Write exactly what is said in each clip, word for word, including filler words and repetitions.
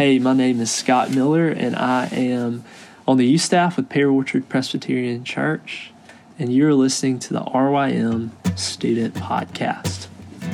Hey, my name is Scott Miller, and I am on the youth staff with Pear Orchard Presbyterian Church, and you're listening to the R Y M Student Podcast.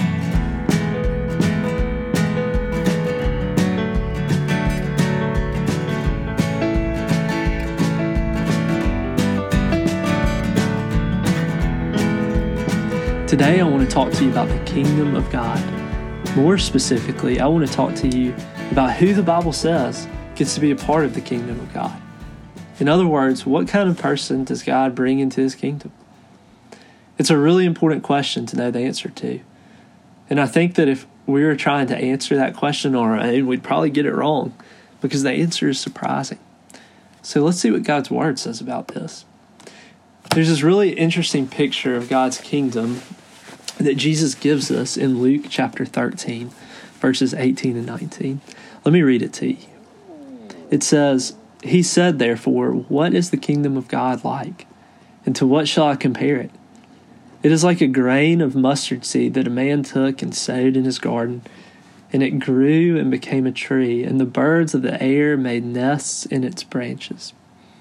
Today, I want to talk to you about the kingdom of God. More specifically, I want to talk to you about who the Bible says gets to be a part of the kingdom of God. In other words, what kind of person does God bring into his kingdom? It's a really important question to know the answer to. And I think that if we were trying to answer that question on our own, we'd probably get it wrong because the answer is surprising. So let's see what God's word says about this. There's this really interesting picture of God's kingdom that Jesus gives us in Luke chapter thirteen, verses eighteen and nineteen. Let me read it to you. It says, "He said, therefore, what is the kingdom of God like? And to what shall I compare it? It is like a grain of mustard seed that a man took and sowed in his garden, and it grew and became a tree, and the birds of the air made nests in its branches."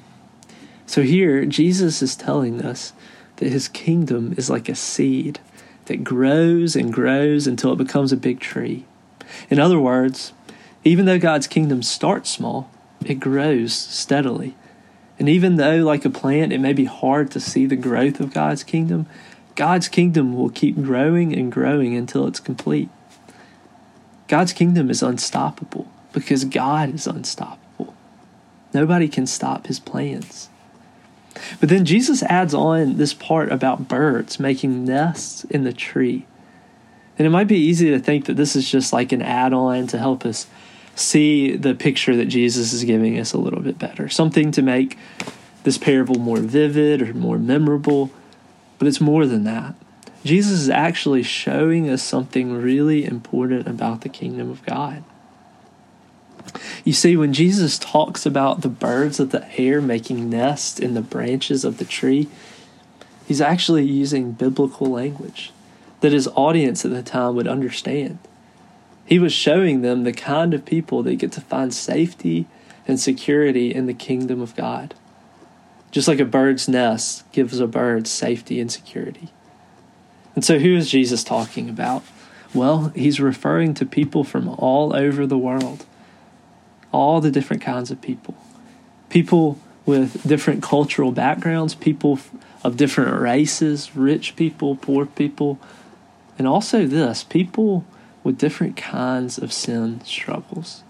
So here, Jesus is telling us that his kingdom is like a seed that grows and grows until it becomes a big tree. In other words, even though God's kingdom starts small, it grows steadily. And even though, like a plant, it may be hard to see the growth of God's kingdom, God's kingdom will keep growing and growing until it's complete. God's kingdom is unstoppable because God is unstoppable. Nobody can stop his plans. But then Jesus adds on this part about birds making nests in the tree. And it might be easy to think that this is just like an add-on to help us see the picture that Jesus is giving us a little bit better. Something to make this parable more vivid or more memorable. But it's more than that. Jesus is actually showing us something really important about the kingdom of God. You see, when Jesus talks about the birds of the air making nests in the branches of the tree, he's actually using biblical language that his audience at the time would understand. He was showing them the kind of people that get to find safety and security in the kingdom of God. Just like a bird's nest gives a bird safety and security. And so who is Jesus talking about? Well, he's referring to people from all over the world. All the different kinds of people. People with different cultural backgrounds, people of different races, rich people, poor people, and also this, people with different kinds of sin struggles.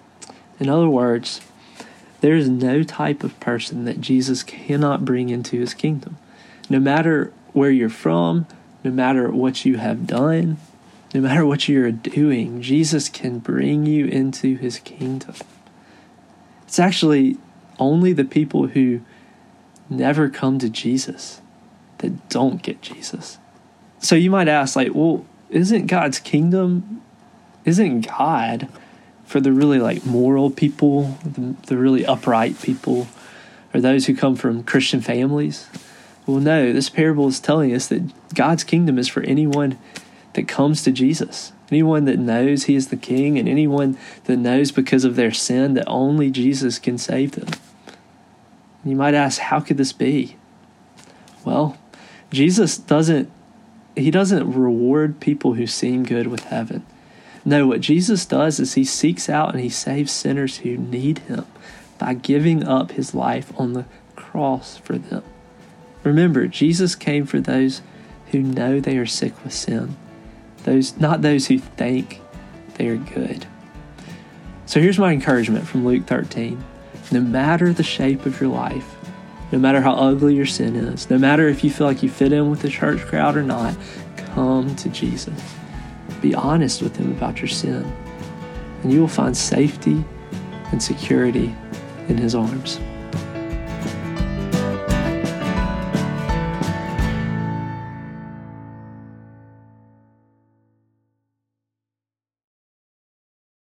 In other words, there is no type of person that Jesus cannot bring into his kingdom. No matter where you're from, no matter what you have done, no matter what you're doing, Jesus can bring you into his kingdom. It's actually only the people who never come to Jesus that don't get Jesus. So you might ask, like, well, isn't God's kingdom, isn't God for the really like moral people, the, the really upright people, or those who come from Christian families? Well, no, this parable is telling us that God's kingdom is for anyone that comes to Jesus. Anyone that knows he is the king, and anyone that knows because of their sin that only Jesus can save them. And you might ask, how could this be? Well, Jesus doesn't, he doesn't reward people who seem good with heaven. No, what Jesus does is he seeks out and he saves sinners who need him by giving up his life on the cross for them. Remember, Jesus came for those who know they are sick with sin. Those, not those who think they are good. So here's my encouragement from Luke thirteen. No matter the shape of your life, no matter how ugly your sin is, no matter if you feel like you fit in with the church crowd or not, come to Jesus. Be honest with him about your sin, and you will find safety and security in his arms.